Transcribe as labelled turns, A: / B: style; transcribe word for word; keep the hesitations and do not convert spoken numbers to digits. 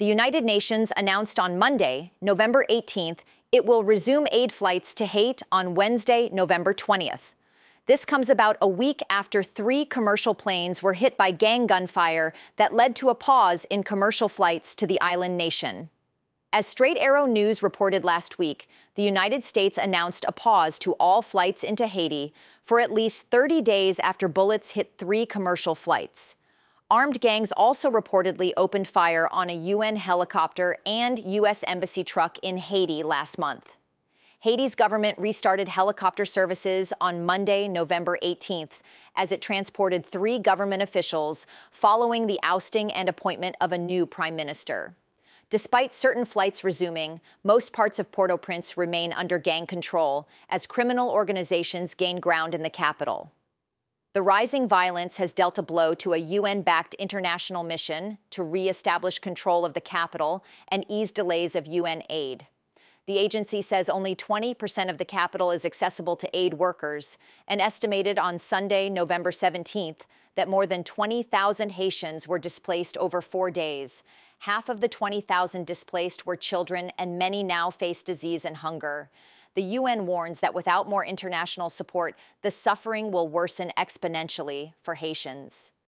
A: The United Nations announced on Monday, November eighteenth, it will resume aid flights to Haiti on Wednesday, November twentieth. This comes about a week after three commercial planes were hit by gang gunfire that led to a pause in commercial flights to the island nation. As Straight Arrow News reported last week, the United States announced a pause to all flights into Haiti for at least thirty days after bullets hit three commercial flights. Armed gangs also reportedly opened fire on a U N helicopter and U S embassy truck in Haiti last month. Haiti's government restarted helicopter services on Monday, November eighteenth, as it transported three government officials following the ousting and appointment of a new prime minister. Despite certain flights resuming, most parts of Port-au-Prince remain under gang control as criminal organizations gain ground in the capital. The rising violence has dealt a blow to a U N-backed international mission to re-establish control of the capital and ease delays of U N aid. The agency says only twenty percent of the capital is accessible to aid workers, and estimated on Sunday, November seventeenth, that more than twenty thousand Haitians were displaced over four days. Half of the twenty thousand displaced were children, and many now face disease and hunger. The U N warns that without more international support, the suffering will worsen exponentially for Haitians.